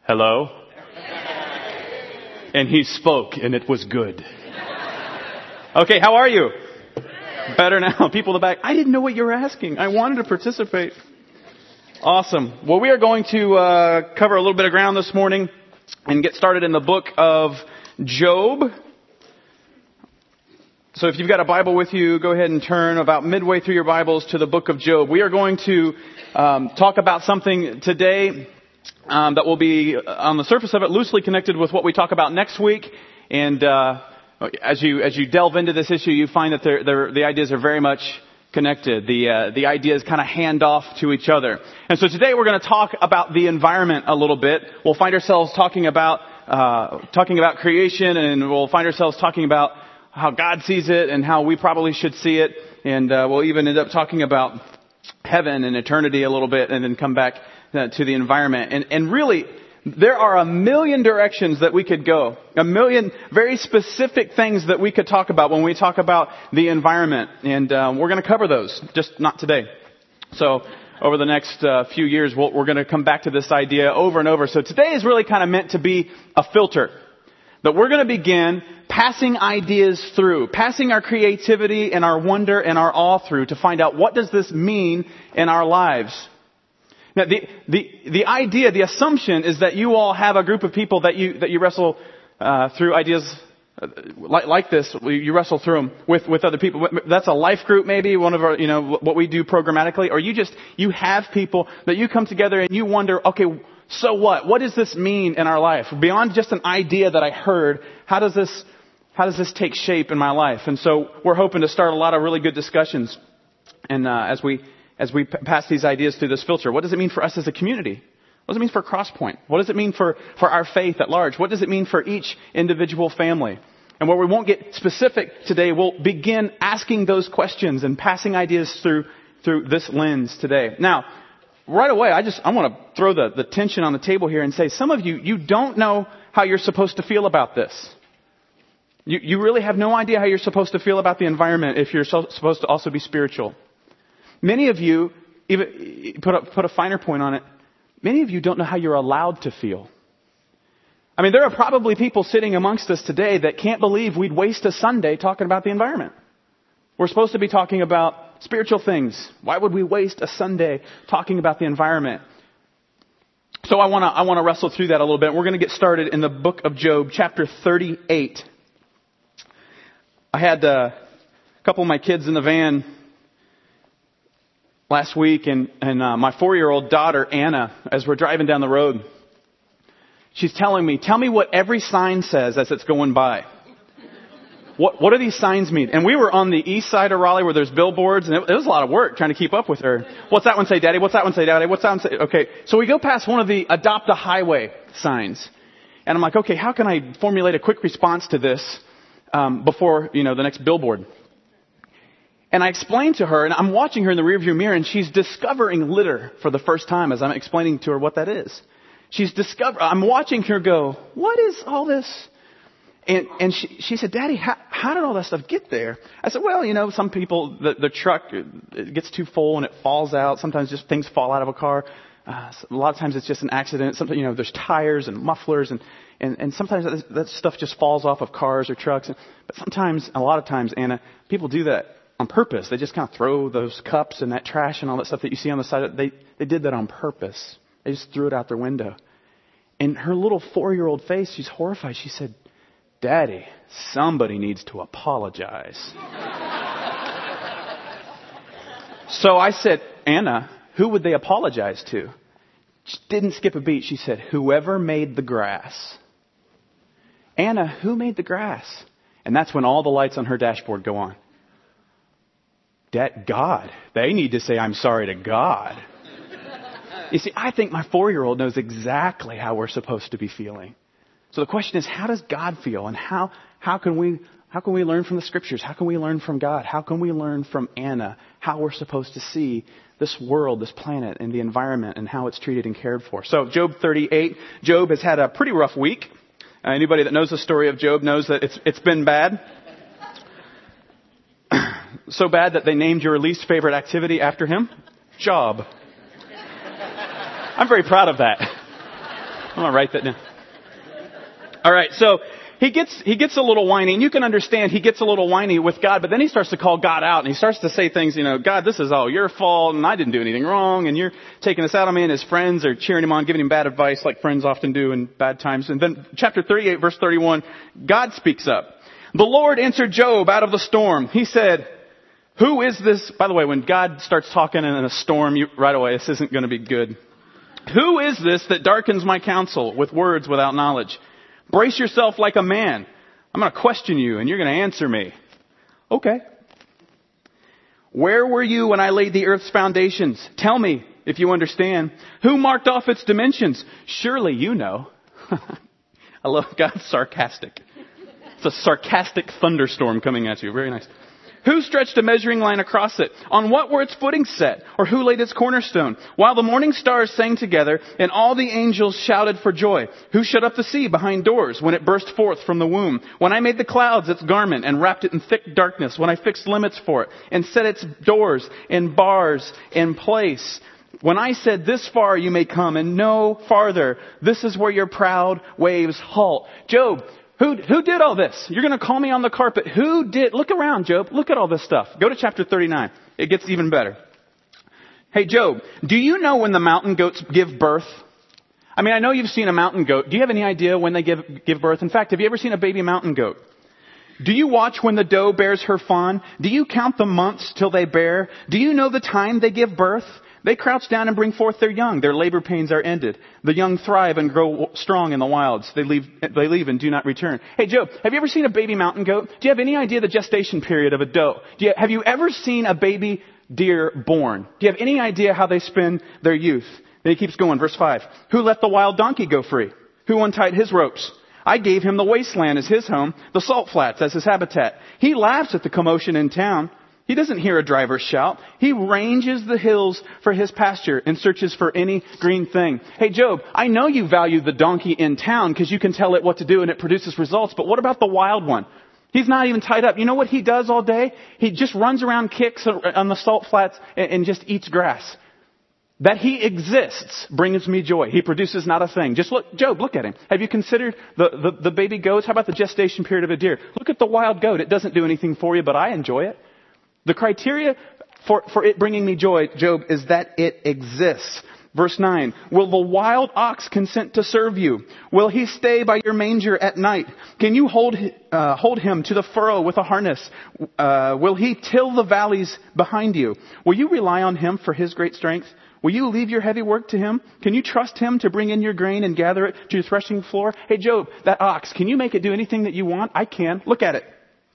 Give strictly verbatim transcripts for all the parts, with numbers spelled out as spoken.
Hello? And he spoke, and it was good. Okay, how are you? Better now. People in the back, I didn't know what you were asking. I wanted to participate. Awesome. Well, we are going to uh, cover a little bit of ground this morning and get started in the book of Job. So if you've got a Bible with you, go ahead and turn about midway through your Bibles to the book of Job. We are going to um, talk about something today um, that will be on the surface of it loosely connected with what we talk about next week. And uh, as you as you delve into this issue, you find that they're, they're, the ideas are very much connected. The uh, the ideas kind of hand off to each other. And so today we're going to talk about the environment a little bit. We'll find ourselves talking about uh, talking about creation, and we'll find ourselves talking about how God sees it and how we probably should see it. And uh, we'll even end up talking about heaven and eternity a little bit, and then come back uh, to the environment. And, and really, there are a million directions that we could go. A million very specific things that we could talk about when we talk about the environment. And um, we're going to cover those, just not today. So over the next uh, few years, we'll, we're going to come back to this idea over and over. So today is really kind of meant to be a filter. That we're going to begin passing ideas through, passing our creativity and our wonder and our awe through to find out what does this mean in our lives. Now, the the the idea, the assumption is that you all have a group of people that you that you wrestle uh, through ideas like like this. You wrestle through them with with other people. That's a life group, maybe one of our, you know, what we do programmatically, or you just you have people that you come together and you wonder, okay, so what? What does this mean in our life? Beyond just an idea that I heard, how does this, how does this take shape in my life? And so we're hoping to start a lot of really good discussions. And uh, as we as we p- pass these ideas through this filter, what does it mean for us as a community? What does it mean for Crosspoint? What does it mean for, for our faith at large? What does it mean for each individual family? And where we won't get specific today, we'll begin asking those questions and passing ideas through through this lens today. Now, right away, I just, I want to throw the, the tension on the table here and say, some of you, you don't know how you're supposed to feel about this. You, you really have no idea how you're supposed to feel about the environment if you're so, supposed to also be spiritual. Many of you, even put a, put a finer point on it, many of you don't know how you're allowed to feel. I mean, there are probably people sitting amongst us today that can't believe we'd waste a Sunday talking about the environment. We're supposed to be talking about spiritual things. Why would we waste a Sunday talking about the environment? So I want to I want to wrestle through that a little bit. We're going to get started in the book of Job, chapter thirty-eight. I had uh, a couple of my kids in the van last week, and and uh, my four-year-old daughter Anna, as we're driving down the road, she's telling me, "Tell me what every sign says as it's going by." What what do these signs mean? And we were on the east side of Raleigh where there's billboards, and it, it was a lot of work trying to keep up with her. What's that one say, Daddy? What's that one say, Daddy? What's that one say? Okay, so we go past one of the adopt a highway signs. And I'm like, okay, how can I formulate a quick response to this um, before, you know, the next billboard? And I explained to her, and I'm watching her in the rearview mirror, and she's discovering litter for the first time as I'm explaining to her what that is. She's discover. I'm watching her go, what is all this? And, and she, she said, Daddy, how, how did all that stuff get there? I said, well, you know, some people, the, the truck, it gets too full and it falls out. Sometimes just things fall out of a car. Uh, a lot of times it's just an accident. Sometimes, you know, there's tires and mufflers, and, and, and sometimes that, that stuff just falls off of cars or trucks. But sometimes, a lot of times, Anna, people do that on purpose. They just kind of throw those cups and that trash and all that stuff that you see on the side. They, they did that on purpose. They just threw it out their window. And her little four-year-old face, she's horrified. She said, Daddy, somebody needs to apologize. So I said, Anna, who would they apologize to? She didn't skip a beat. She said, whoever made the grass. Anna, who made the grass? And that's when all the lights on her dashboard go on. Dad, God. They need to say, I'm sorry to God. You see, I think my four-year-old knows exactly how we're supposed to be feeling. So the question is, how does God feel? And how, how can we, how can we learn from the scriptures? How can we learn from God? How can we learn from Anna how we're supposed to see this world, this planet, and the environment, and how it's treated and cared for? So Job thirty-eight, Job has had a pretty rough week. Uh, anybody that knows the story of Job knows that it's, it's been bad. So bad that they named your least favorite activity after him. Job. I'm very proud of that. I'm going to write that down. All right, so he gets he gets a little whiny, and you can understand he gets a little whiny with God, but then he starts to call God out, and he starts to say things, you know, God, this is all your fault, and I didn't do anything wrong, and you're taking this out on me, and his friends are cheering him on, giving him bad advice like friends often do in bad times. And then chapter thirty-eight, verse thirty-one, God speaks up. The Lord answered Job out of the storm. He said, who is this? By the way, when God starts talking in a storm, you, right away, this isn't going to be good. Who is this that darkens my counsel with words without knowledge? Brace yourself like a man. I'm going to question you and you're going to answer me. Okay. Where were you when I laid the earth's foundations? Tell me if you understand. Who marked off its dimensions? Surely you know. I love God's sarcastic. It's a sarcastic thunderstorm coming at you. Very nice. Who stretched a measuring line across it? On what were its footings set? Or who laid its cornerstone? While the morning stars sang together and all the angels shouted for joy. Who shut up the sea behind doors when it burst forth from the womb? When I made the clouds its garment and wrapped it in thick darkness. When I fixed limits for it and set its doors and bars in place. When I said this far you may come and no farther. This is where your proud waves halt. Job, Who, who did all this? You're going to call me on the carpet. Who did? Look around, Job. Look at all this stuff. Go to chapter thirty-nine. It gets even better. Hey, Job, do you know when the mountain goats give birth? I mean, I know you've seen a mountain goat. Do you have any idea when they give, give birth? In fact, have you ever seen a baby mountain goat? Do you watch when the doe bears her fawn? Do you count the months till they bear? Do you know the time they give birth? They crouch down and bring forth their young. Their labor pains are ended. The young thrive and grow strong in the wilds. They leave, they leave and do not return. Hey, Job, have you ever seen a baby mountain goat? Do you have any idea the gestation period of a doe? Do you, have you ever seen a baby deer born? Do you have any idea how they spend their youth? Then he keeps going. Verse five. Who let the wild donkey go free? Who untied his ropes? I gave him the wasteland as his home, the salt flats as his habitat. He laughs at the commotion in town. He doesn't hear a driver shout. He ranges the hills for his pasture and searches for any green thing. Hey, Job, I know you value the donkey in town because you can tell it what to do and it produces results. But what about the wild one? He's not even tied up. You know what he does all day? He just runs around, kicks on the salt flats and just eats grass. That he exists brings me joy. He produces not a thing. Just look, Job, look at him. Have you considered the, the, the baby goats? How about the gestation period of a deer? Look at the wild goat. It doesn't do anything for you, but I enjoy it. The criteria for, for it bringing me joy, Job, is that it exists. Verse nine, will the wild ox consent to serve you? Will he stay by your manger at night? Can you hold, uh, hold him to the furrow with a harness? Uh, will he till the valleys behind you? Will you rely on him for his great strength? Will you leave your heavy work to him? Can you trust him to bring in your grain and gather it to your threshing floor? Hey, Job, that ox, can you make it do anything that you want? I can. Look at it.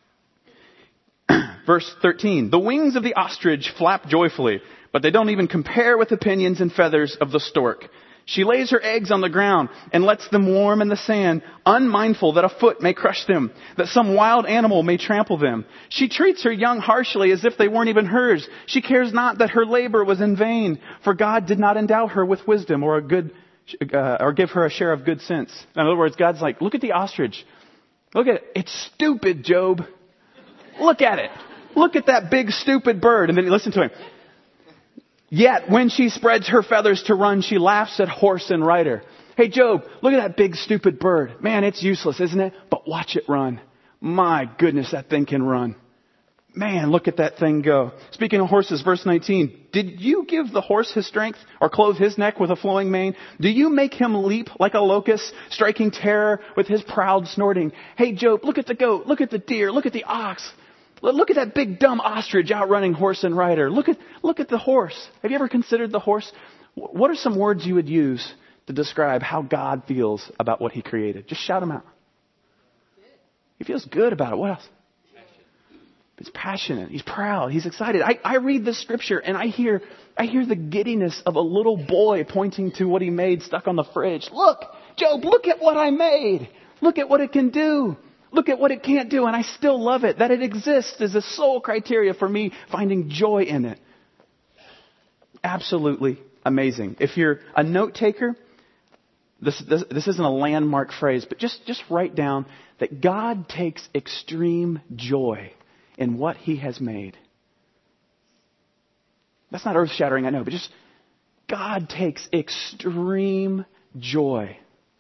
Verse thirteen, the wings of the ostrich flap joyfully, but they don't even compare with the pinions and feathers of the stork. She lays her eggs on the ground and lets them warm in the sand, unmindful that a foot may crush them, that some wild animal may trample them. She treats her young harshly as if they weren't even hers. She cares not that her labor was in vain, for God did not endow her with wisdom or a good, uh, or give her a share of good sense. In other words, God's like, look at the ostrich. Look at it. It's stupid, Job. Look at it. Look at that big stupid bird. And then listen to him. Yet when she spreads her feathers to run, she laughs at horse and rider. Hey, Job, look at that big stupid bird. Man, it's useless, isn't it? But watch it run. My goodness, that thing can run. Man, look at that thing go. Speaking of horses, verse nineteen. Did you give the horse his strength or clothe his neck with a flowing mane? Do you make him leap like a locust, striking terror with his proud snorting? Hey, Job, look at the goat. Look at the deer. Look at the ox. Look at that big dumb ostrich outrunning horse and rider. Look at, look at the horse. Have you ever considered the horse? What are some words you would use to describe how God feels about what he created? Just shout them out. He feels good about it. What else? He's passionate. He's proud. He's excited. I, I read this scripture and I hear, I hear the giddiness of a little boy pointing to what he made stuck on the fridge. Look, Job, look at what I made. Look at what it can do. Look at what it can't do, and I still love it. That it exists is the sole criteria for me finding joy in it. Absolutely amazing. If you're a note taker, this, this, this isn't a landmark phrase, but just, just write down that God takes extreme joy in what he has made. That's not earth-shattering, I know, but just God takes extreme joy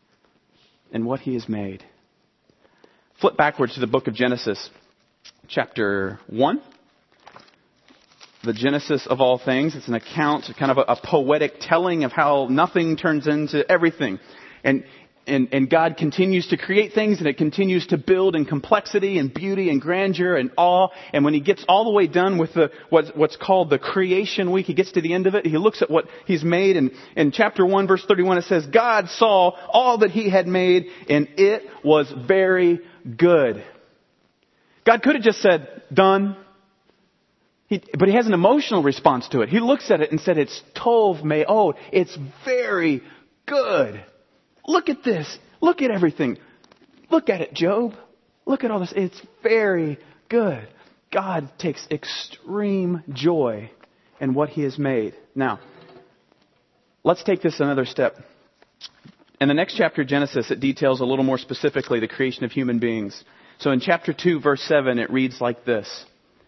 and what he has made. Flip backwards to the book of Genesis, chapter one. The Genesis of all things. It's an account, kind of a, a poetic telling of how nothing turns into everything. And, and, and God continues to create things, and it continues to build in complexity and beauty and grandeur and awe. And when he gets all the way done with the, what's, what's called the creation week, he gets to the end of it. He looks at what he's made. And in chapter one, verse thirty-one, it says, God saw all that he had made, and it was very good. God could have just said, done. He, but he has an emotional response to it. He looks at it and said, it's tov me'od. It's very good. Look at this. Look at everything. Look at it, Job. Look at all this. It's very good. God takes extreme joy in what he has made. Now, let's take this another step. In the next chapter of Genesis, it details a little more specifically the creation of human beings. So in chapter two, verse seven, it reads like this.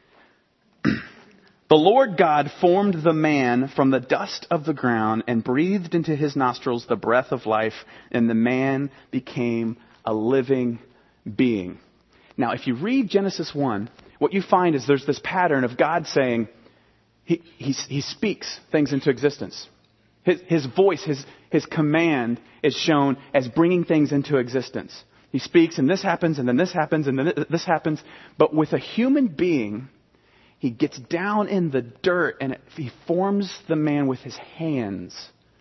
The Lord God formed the man from the dust of the ground and breathed into his nostrils the breath of life, and the man became a living being. Now, if you read Genesis one, what you find is there's this pattern of God saying, he, he, he speaks things into existence. His, his voice, his, his command is shown as bringing things into existence. He speaks, and this happens, and then this happens, and then this happens. But with a human being, he gets down in the dirt and it, he forms the man with his hands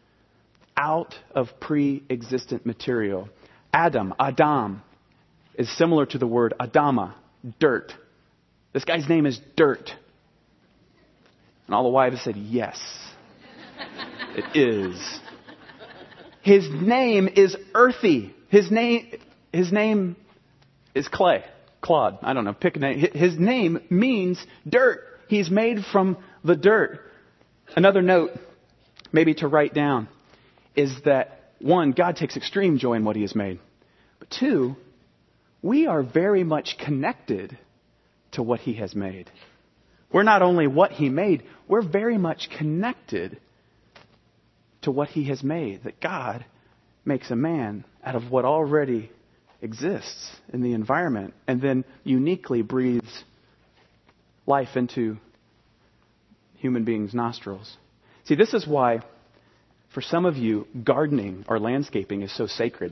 out of pre-existent material. Adam, Adam, is similar to the word Adama, dirt. This guy's name is Dirt. And all the wives said, yes, it is. His name is Earthy. His name, his name is Clay. Claude, I don't know, pick a name. His name means dirt. He's made from the dirt. Another note, maybe to write down, is that one, God takes extreme joy in what he has made. But two, we are very much connected to what he has made. We're not only what he made, we're very much connected to what he has made. That God makes a man out of what already exists in the environment and then uniquely breathes life into human beings' nostrils. See, this is why for some of you, gardening or landscaping is so sacred.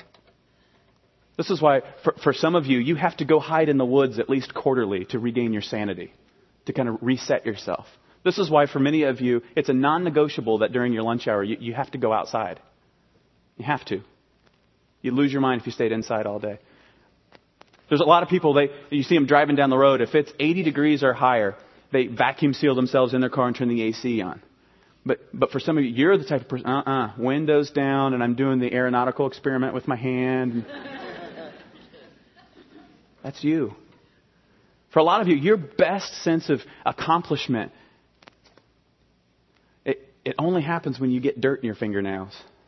This is why for, for some of you, you have to go hide in the woods at least quarterly to regain your sanity, to kind of reset yourself. This is why for many of you, it's a non-negotiable that during your lunch hour, you, you have to go outside. You have to. You'd lose your mind if you stayed inside all day. There's a lot of people, they you see them driving down the road. If it's eighty degrees or higher, they vacuum seal themselves in their car and turn the A C on. But but for some of you, you're the type of person, uh-uh, windows down, and I'm doing the aeronautical experiment with my hand. That's you. For a lot of you, your best sense of accomplishment, it, it only happens when you get dirt in your fingernails.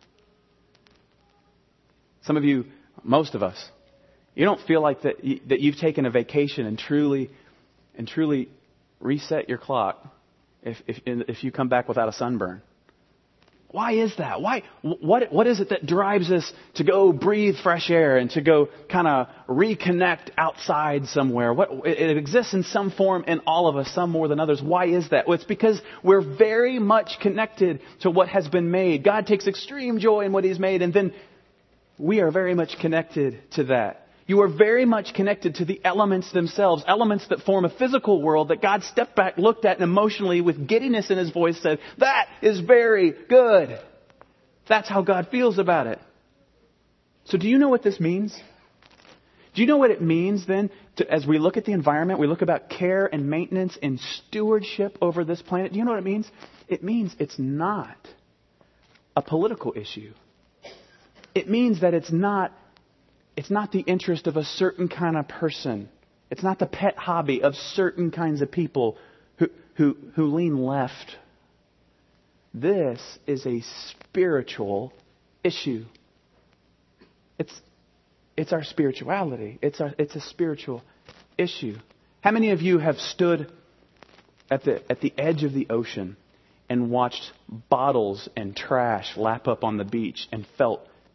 Some of you, most of us, you don't feel like that, you, that you've taken a vacation and truly, and truly reset your clock if, if, if you come back without a sunburn. Why is that? Why? What, what is it that drives us to go breathe fresh air and to go kind of reconnect outside somewhere? What, it, it exists in some form in all of us, some more than others. Why is that? Well, it's because we're very much connected to what has been made. God takes extreme joy in what he's made, and then we are very much connected to that. You are very much connected to the elements themselves, elements that form a physical world that God stepped back, looked at, and emotionally, with giddiness in his voice, said, that is very good. That's how God feels about it. So do you know what this means? Do you know what it means then, to, as we look at the environment, we look about care and maintenance and stewardship over this planet? Do you know what it means? It means it's not a political issue. It means that it's not It's not the interest of a certain kind of person. It's not the pet hobby of certain kinds of people who, who, who lean left. This is a spiritual issue. It's, it's our spirituality. It's, our, it's a spiritual issue. How many of you have stood at the, at the edge of the ocean and watched bottles and trash lap up on the beach and felt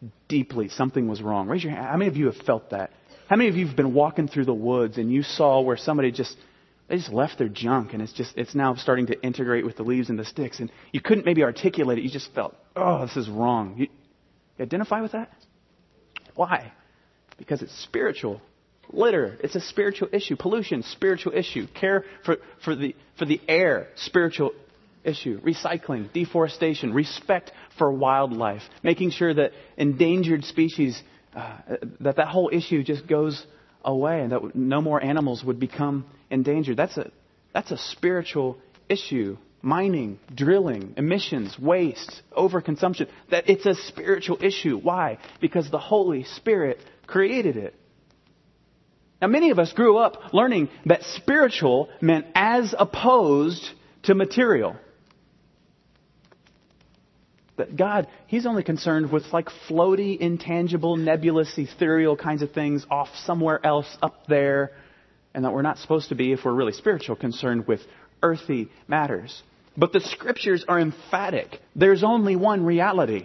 deeply something was wrong. Raise your hand. How many of you have felt that? How many of you have been walking through the woods and you saw where somebody just, they just left their junk and it's just, it's now starting to integrate with the leaves and the sticks and you couldn't maybe articulate it. You just felt, oh, this is wrong. You, you identify with that? Why? Because it's spiritual. Litter, it's a spiritual issue. Pollution, spiritual issue. Care for, for the for the air, spiritual issue. Recycling, deforestation, respect for wildlife. Making sure that endangered species, uh, that that whole issue just goes away and that no more animals would become endangered. That's a that's a spiritual issue. Mining, drilling, emissions, waste, overconsumption. That it's a spiritual issue. Why? Because the Holy Spirit created it. Now, many of us grew up learning that spiritual meant as opposed to material. That God, He's only concerned with like floaty, intangible, nebulous, ethereal kinds of things off somewhere else up there. And that we're not supposed to be, if we're really spiritual, concerned with earthy matters. But the Scriptures are emphatic. There's only one reality.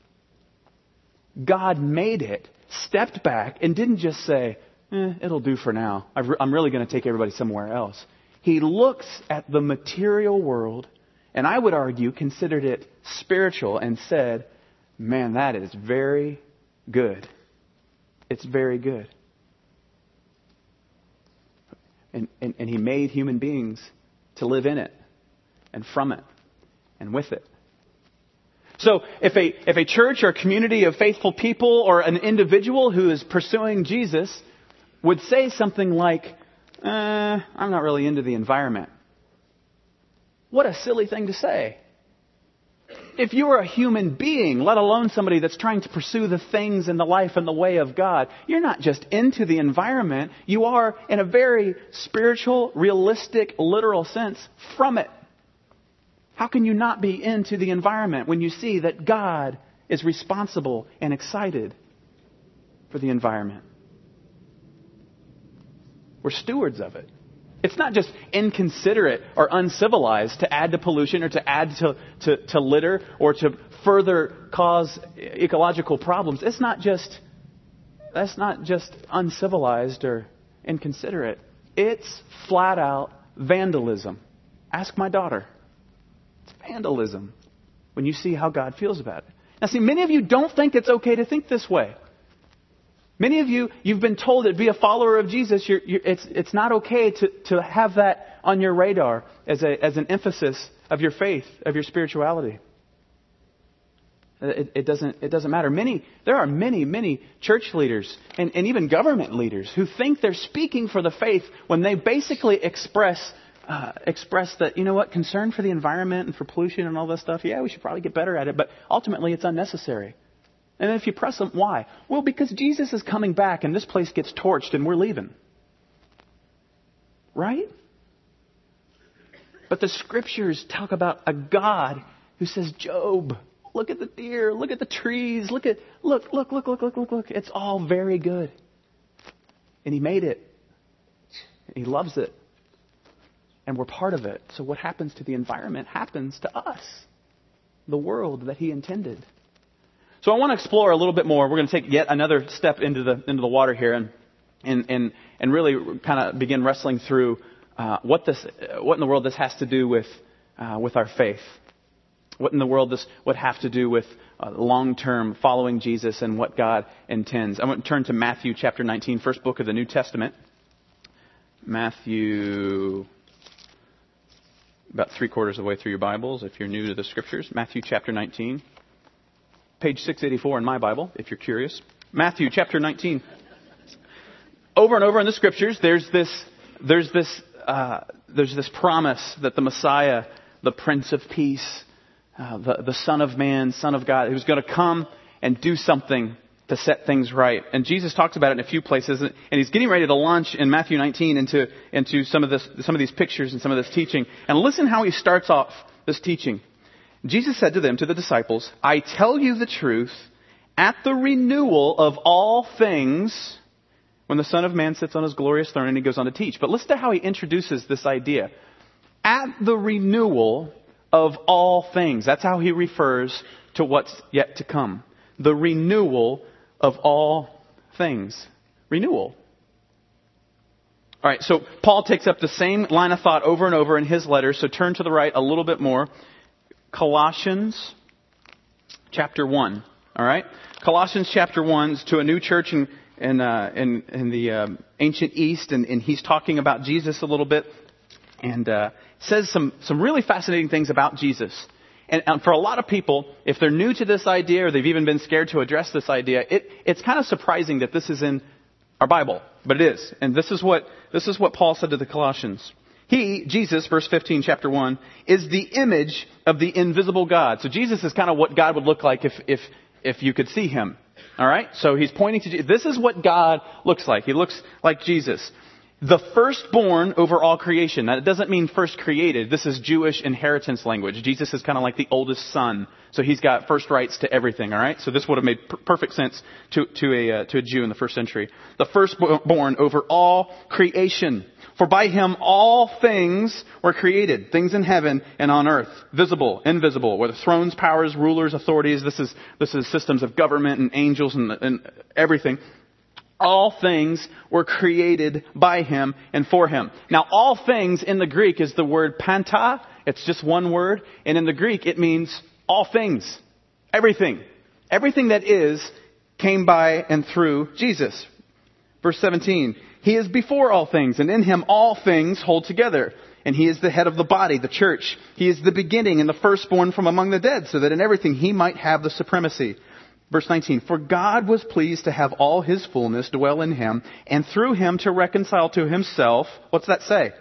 God made it, stepped back, and didn't just say, Eh, it'll do for now. I'm really going to take everybody somewhere else. He looks at the material world, and I would argue considered it spiritual and said, man, that is very good. It's very good. And, and, and He made human beings to live in it and from it and with it. So if a, if a church or a community of faithful people or an individual who is pursuing Jesus would say something like, eh, I'm not really into the environment. What a silly thing to say. If you are a human being, let alone somebody that's trying to pursue the things and the life and the way of God, you're not just into the environment. You are, in a very spiritual, realistic, literal sense, from it. How can you not be into the environment when you see that God is responsible and excited for the environment? We're stewards of it. It's not just inconsiderate or uncivilized to add to pollution or to add to, to, to litter or to further cause ecological problems. It's not just, that's not just uncivilized or inconsiderate. It's flat out vandalism. Ask my daughter. It's vandalism when you see how God feels about it. Now see, many of you don't think it's okay to think this way. Many of you, you've been told that to be a follower of Jesus, you're, you're, it's, it's not okay to, to have that on your radar as, a, as an emphasis of your faith, of your spirituality. It, it, doesn't, it doesn't matter. Many, there are many, many church leaders and, and even government leaders who think they're speaking for the faith when they basically express, uh, express that, you know what, concern for the environment and for pollution and all this stuff, yeah, we should probably get better at it, but ultimately it's unnecessary. And then if you press them, why? Well, because Jesus is coming back and this place gets torched and we're leaving. Right? But the Scriptures talk about a God who says, Job, look at the deer, look at the trees, look at, look, look, look, look, look, look, look. It's all very good. And He made it. He loves it. And we're part of it. So what happens to the environment happens to us. The world that He intended. So I want to explore a little bit more. We're going to take yet another step into the into the water here, and and and, and really kind of begin wrestling through uh, what this, what in the world this has to do with uh, with our faith. What in the world this would have to do with uh, long-term following Jesus and what God intends. I want to turn to Matthew chapter nineteen, first book of the New Testament. Matthew, about three quarters of the way through your Bibles, if you're new to the Scriptures. Matthew chapter nineteen. Page six eighty-four in my Bible, if you're curious. Matthew chapter nineteen. Over and over in the Scriptures, there's this, there's this, uh, there's this promise that the Messiah, the Prince of Peace, uh, the, the Son of Man, Son of God, who's going to come and do something to set things right. And Jesus talks about it in a few places, and He's getting ready to launch in Matthew nineteen into into some of this, some of these pictures and some of this teaching. And listen how He starts off this teaching. Jesus said to them, to the disciples, I tell you the truth, at the renewal of all things, when the Son of Man sits on His glorious throne and He goes on to teach. But listen to how He introduces this idea. At the renewal of all things. That's how He refers to what's yet to come. the renewal of all things. Renewal. All right, so Paul takes up the same line of thought over and over in his letter. So turn to the right a little bit more. Colossians chapter one. All right, Colossians chapter one is to a new church in in uh, in, in the um, ancient East, and, and he's talking about Jesus a little bit, and uh, says some some really fascinating things about Jesus. And, and for a lot of people, if they're new to this idea or they've even been scared to address this idea, it it's kind of surprising that this is in our Bible, but it is. And this is what this is what Paul said to the Colossians. He, Jesus, verse fifteen, chapter one, is the image of the invisible God. So Jesus is kind of what God would look like if if if you could see him. All right? So he's pointing to Jesus. This is what God looks like. He looks like Jesus. The firstborn over all creation. Now, it doesn't mean first created. This is Jewish inheritance language. Jesus is kind of like the oldest son. So he's got first rights to everything, all right? So this would have made per- perfect sense to, to, a, uh, to a Jew in the first century. The firstborn over all creation. For by him all things were created, things in heaven and on earth, visible, invisible, whether thrones, powers, rulers, authorities. This is, this is systems of government and angels and, and everything. All things were created by him and for him. Now, all things in the Greek is the word panta. It's just one word. And in the Greek, it means all things. Everything. Everything that is came by and through Jesus. Verse seventeen. He is before all things, and in him all things hold together. And he is the head of the body, the church. He is the beginning and the firstborn from among the dead, so that in everything he might have the supremacy. Verse nineteen, for God was pleased to have all his fullness dwell in him, and through him to reconcile to himself, what's that say?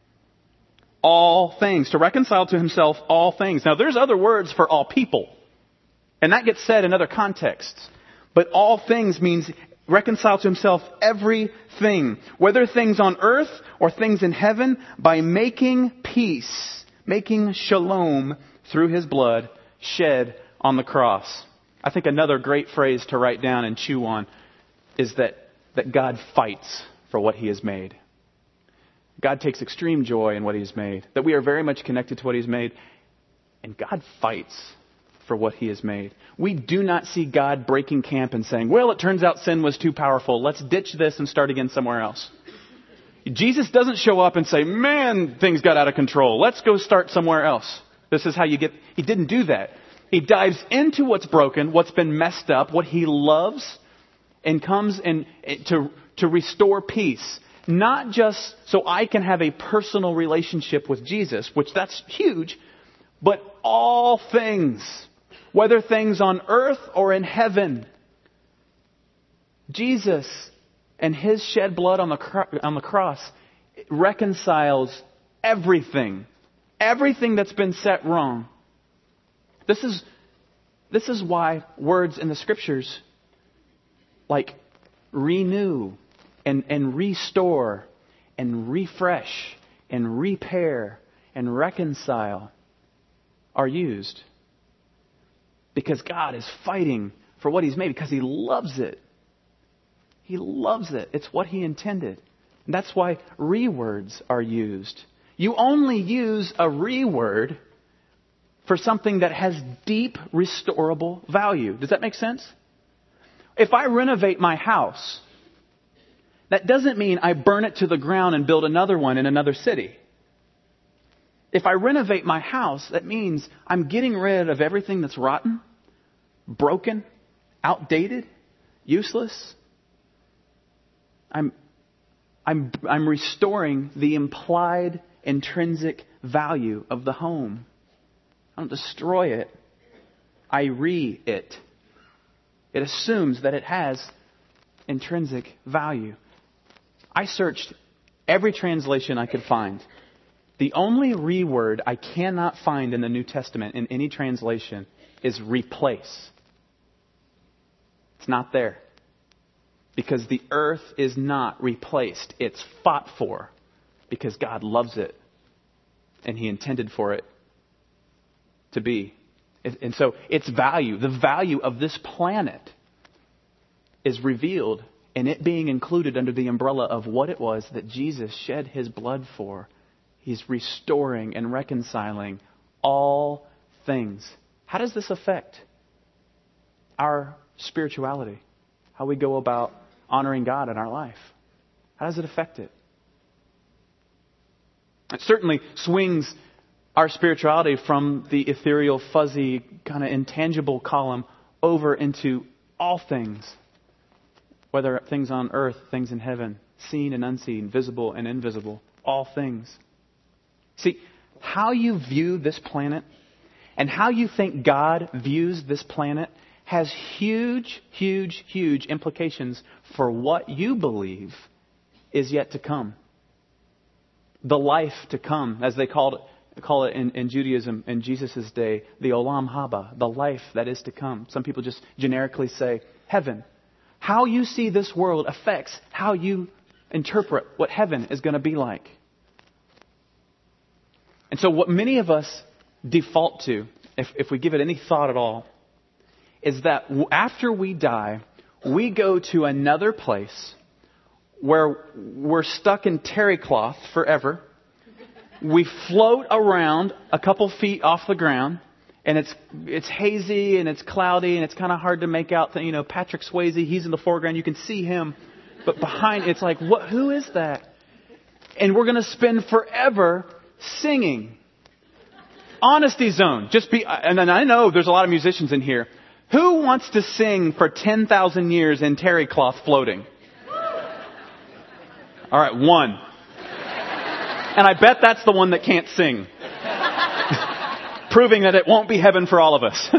All things. To reconcile to himself all things. Now there's other words for all people, and that gets said in other contexts. But all things means reconcile to himself everything, whether things on earth or things in heaven, by making peace, making shalom through his blood shed on the cross. I think another great phrase to write down and chew on is that, that God fights for what he has made. God takes extreme joy in what he's made. That we are very much connected to what he's made. And God fights for what he has made. We do not see God breaking camp and saying, well, it turns out sin was too powerful. Let's ditch this and start again somewhere else. Jesus doesn't show up and say, man, things got out of control. Let's go start somewhere else. This is how you get... He didn't do that. He dives into what's broken, what's been messed up, what he loves, and comes in to, to restore peace. Not just so I can have a personal relationship with Jesus, which that's huge, but all things, whether things on earth or in heaven. Jesus and his shed blood on the cro- on the cross reconciles everything. Everything that's been set wrong. This is, this is why words in the scriptures like renew and, and restore and refresh and repair and reconcile are used. Because God is fighting for what he's made, because he loves it. He loves it. It's what he intended. And that's why re-words are used. You only use a re-word for something that has deep restorable value. Does that make sense? If I renovate my house, that doesn't mean I burn it to the ground and build another one in another city. If I renovate my house, that means I'm getting rid of everything that's rotten, broken, outdated, useless. I'm, I'm, I'm restoring the implied intrinsic value of the home. I don't destroy it. I re it. It assumes that it has intrinsic value. I searched every translation I could find. The only re word I cannot find in the New Testament in any translation is replace. It's not there. Because the earth is not replaced. It's fought for. Because God loves it. And he intended for it to be. And so its value, the value of this planet, is revealed in it being included under the umbrella of what it was that Jesus shed his blood for. He's restoring and reconciling all things. How does this affect our spirituality, how we go about honoring God in our life? How does it affect it? It certainly swings our spirituality from the ethereal, fuzzy, kind of intangible column over into all things, whether things on earth, things in heaven, seen and unseen, visible and invisible, all things. See, how you view this planet and how you think God views this planet has huge, huge, huge implications for what you believe is yet to come. The life to come, as they called it, call it in, in Judaism in Jesus' day, the Olam Haba, the life that is to come. Some people just generically say heaven. How you see this world affects how you interpret what heaven is going to be like. And so what many of us default to, if, if we give it any thought at all, is that after we die, we go to another place where we're stuck in terry cloth forever. We float around a couple feet off the ground, and it's it's hazy and it's cloudy and it's kind of hard to make out. You know, Patrick Swayze, he's in the foreground. You can see him, but behind it's like, what? Who is that? And we're going to spend forever singing. Honesty zone. Just be, and then I know there's a lot of musicians in here. Who wants to sing for ten thousand years in terry cloth floating? All right, one. And I bet that's the one that can't sing. Proving that it won't be heaven for all of us.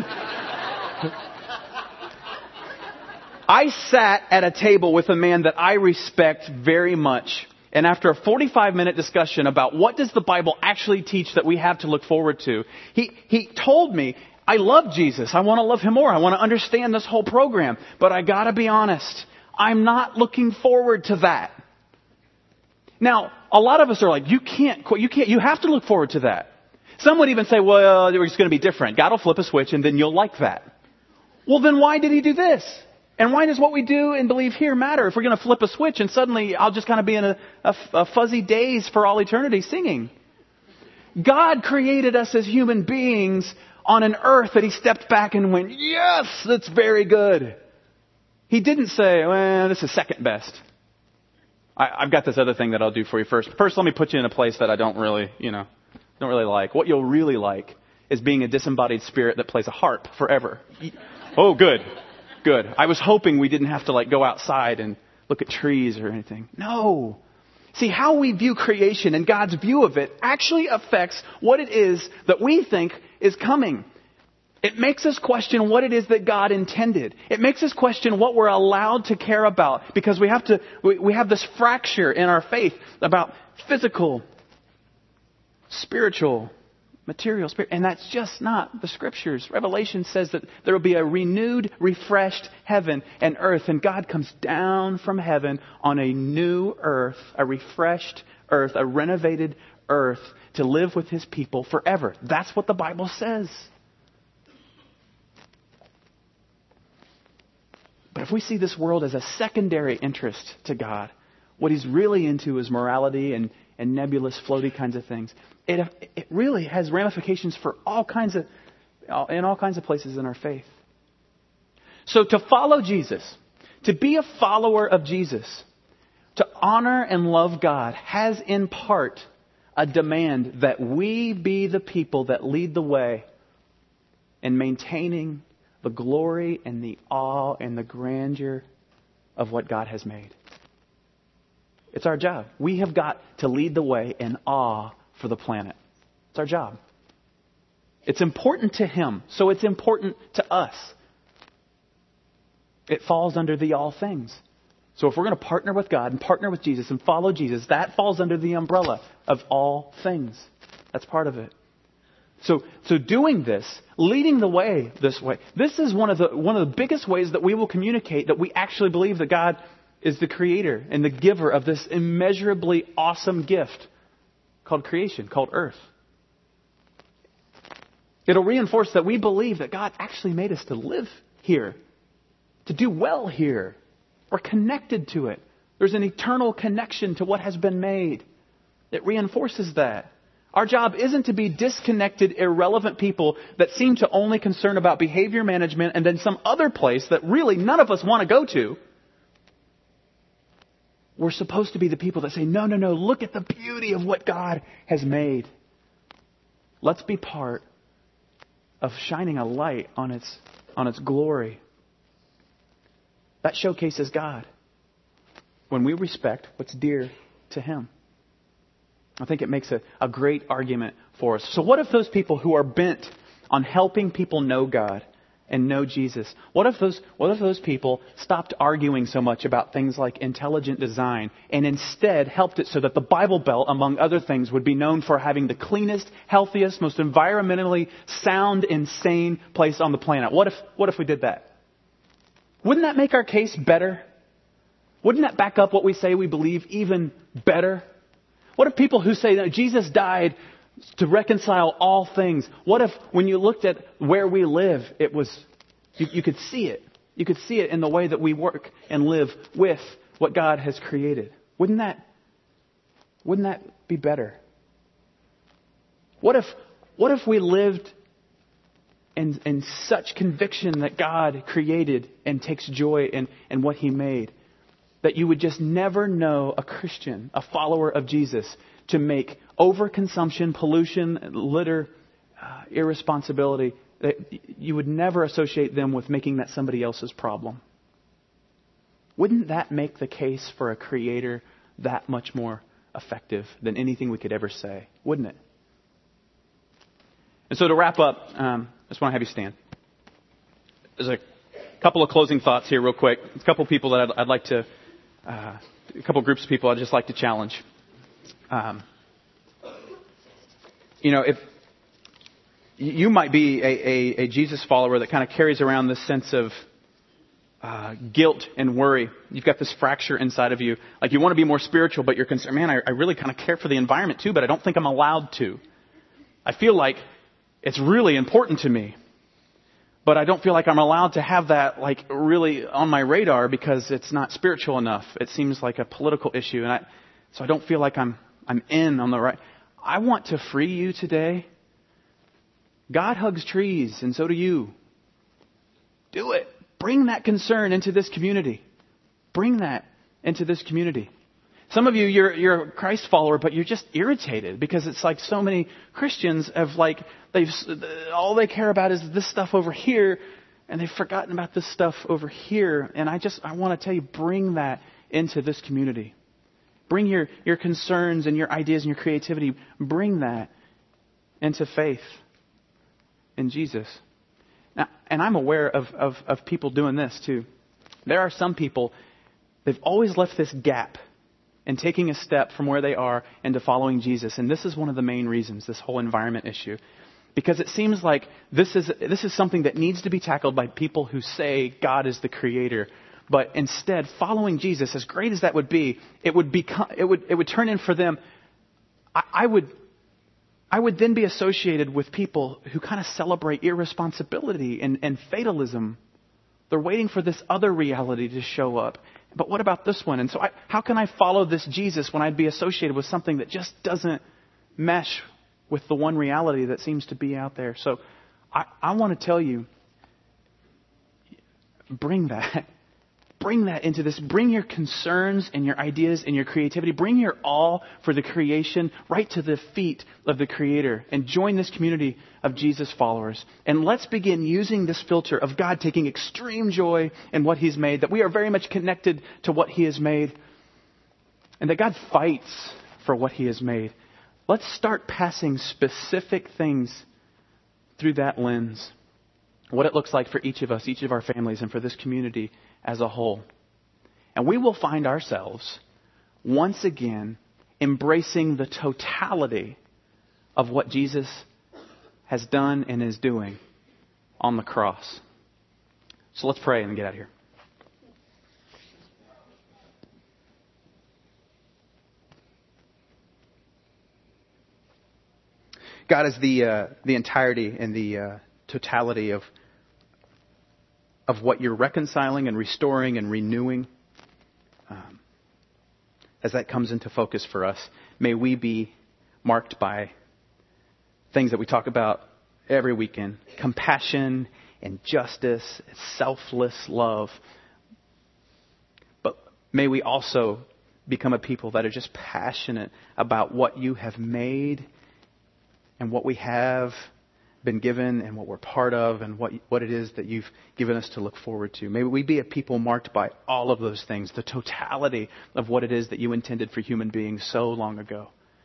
I sat at a table with a man that I respect very much. And after a forty-five minute discussion about what does the Bible actually teach that we have to look forward to, he, he told me, I love Jesus. I want to love Him more. I want to understand this whole program. But I got to be honest, I'm not looking forward to that. Now, a lot of us are like, you can't, you can't, you have to look forward to that. Some would even say, well, it's going to be different. God will flip a switch and then you'll like that. Well, then why did He do this? And why does what we do and believe here matter? If we're going to flip a switch and suddenly I'll just kind of be in a, a, a fuzzy daze for all eternity singing. God created us as human beings on an earth that He stepped back and went, yes, that's very good. He didn't say, well, this is second best. I, I've got this other thing that I'll do for you first. First, let me put you in a place that I don't really, you know, don't really like. What you'll really like is being a disembodied spirit that plays a harp forever. Oh, good. Good. I was hoping we didn't have to like go outside and look at trees or anything. No. See, how we view creation and God's view of it actually affects what it is that we think is coming. It makes us question what it is that God intended. It makes us question what we're allowed to care about, because we have to, we, we have this fracture in our faith about physical, spiritual, material, spirit. And that's just not the Scriptures. Revelation says that there will be a renewed, refreshed heaven and earth. And God comes down from heaven on a new earth, a refreshed earth, a renovated earth to live with His people forever. That's what the Bible says. But if we see this world as a secondary interest to God, what He's really into is morality and, and nebulous, floaty kinds of things. It, it really has ramifications for all kinds of, in all kinds of places in our faith. So to follow Jesus, to be a follower of Jesus, to honor and love God, has in part a demand that we be the people that lead the way in maintaining the glory and the awe and the grandeur of what God has made. It's our job. We have got to lead the way in awe for the planet. It's our job. It's important to Him, so it's important to us. It falls under the all things. So if we're going to partner with God and partner with Jesus and follow Jesus, that falls under the umbrella of all things. That's part of it. So, so doing this, leading the way this way, this is one of the one of the biggest ways that we will communicate that we actually believe that God is the creator and the giver of this immeasurably awesome gift called creation, called earth. It'll reinforce that we believe that God actually made us to live here, to do well here. We're connected to it. There's an eternal connection to what has been made. It reinforces that. Our job isn't to be disconnected, irrelevant people that seem to only concern about behavior management and then some other place that really none of us want to go to. We're supposed to be the people that say, no, no, no, look at the beauty of what God has made. Let's be part of shining a light on its, on its glory. That showcases God when we respect what's dear to Him. I think it makes a, a great argument for us. So what if those people who are bent on helping people know God and know Jesus, what if those what if those people stopped arguing so much about things like intelligent design and instead helped it so that the Bible Belt, among other things, would be known for having the cleanest, healthiest, most environmentally sound and sane place on the planet? What if what if we did that? Wouldn't that make our case better? Wouldn't that back up what we say we believe even better? What if people who say that Jesus died to reconcile all things, what if when you looked at where we live, it was, you, you could see it. You could see it in the way that we work and live with what God has created. Wouldn't that, wouldn't that be better? What if, what if we lived in, in such conviction that God created and takes joy in, in what He made, that you would just never know a Christian, a follower of Jesus, to make overconsumption, pollution, litter, uh, irresponsibility, that you would never associate them with making that somebody else's problem? Wouldn't that make the case for a Creator that much more effective than anything we could ever say? Wouldn't it? And so to wrap up, um, I just want to have you stand. There's a couple of closing thoughts here real quick. There's a couple of people that I'd, I'd like to, uh, a couple of groups of people I'd just like to challenge. Um, you know, if you might be a, a, a Jesus follower that kind of carries around this sense of uh, guilt and worry. You've got this fracture inside of you. Like you want to be more spiritual, but you're concerned, man, I, I really kind of care for the environment too, but I don't think I'm allowed to. I feel like it's really important to me, but I don't feel like I'm allowed to have that like really on my radar because it's not spiritual enough. It seems like a political issue, and I, so I don't feel like I'm I'm in on the right. I want to free you today. God hugs trees, and so do you. Do it. Bring that concern into this community. Bring that into this community. Some of you, you're, you're a Christ follower, but you're just irritated because it's like so many Christians have like, they've, all they care about is this stuff over here, and they've forgotten about this stuff over here. And I just, I want to tell you, bring that into this community. Bring your, your concerns and your ideas and your creativity. Bring that into faith in Jesus. Now, and I'm aware of, of, of people doing this too. There are some people, they've always left this gap in taking a step from where they are into following Jesus. And this is one of the main reasons, this whole environment issue. Because it seems like this is this is something that needs to be tackled by people who say God is the creator. But instead, following Jesus, as great as that would be, it would become it would it would turn in for them. I, I would I would then be associated with people who kind of celebrate irresponsibility and, and fatalism. They're waiting for this other reality to show up. But what about this one? And so I, how can I follow this Jesus when I'd be associated with something that just doesn't mesh with the one reality that seems to be out there? So I, I want to tell you, bring that. Bring that into this. Bring your concerns and your ideas and your creativity. Bring your all for the creation right to the feet of the Creator. And join this community of Jesus followers. And let's begin using this filter of God taking extreme joy in what He's made. That we are very much connected to what He has made. And that God fights for what He has made. Let's start passing specific things through that lens. What it looks like for each of us, each of our families, and for this community as a whole. And we will find ourselves once again embracing the totality of what Jesus has done and is doing on the cross. So let's pray and get out of here. God is the uh, the entirety and the uh, totality of of what you're reconciling and restoring and renewing. Um, as that comes into focus for us, may we be marked by things that we talk about every weekend. Compassion and justice, selfless love. But may we also become a people that are just passionate about what you have made and what we have been given and what we're part of and what what it is that you've given us to look forward to. May we be a people marked by all of those things, the totality of what it is that you intended for human beings so long ago.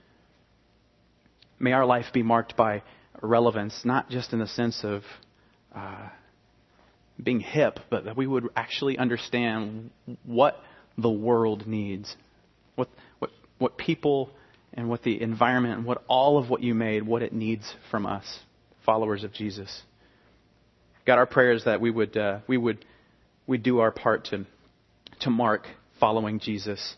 May our life be marked by relevance, not just in the sense of uh, being hip, but that we would actually understand what the world needs, what what what people and what the environment and what all of what you made, what it needs from us, followers of Jesus. God, our prayer is that we would uh, we would we do our part to to mark following Jesus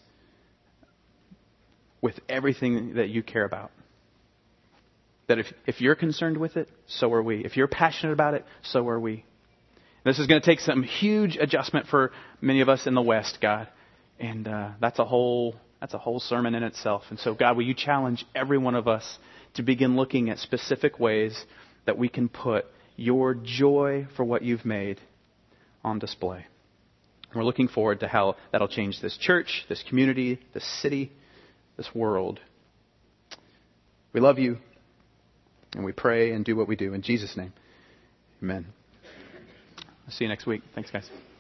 with everything that you care about. That if if you're concerned with it, so are we. If you're passionate about it, so are we. This is going to take some huge adjustment for many of us in the West, God, and uh, that's a whole that's a whole sermon in itself. And so, God, will you challenge every one of us to begin looking at specific ways that we can put your joy for what you've made on display. We're looking forward to how that'll change this church, this community, this city, this world. We love you, and we pray and do what we do. In Jesus' name, amen. I'll see you next week. Thanks, guys.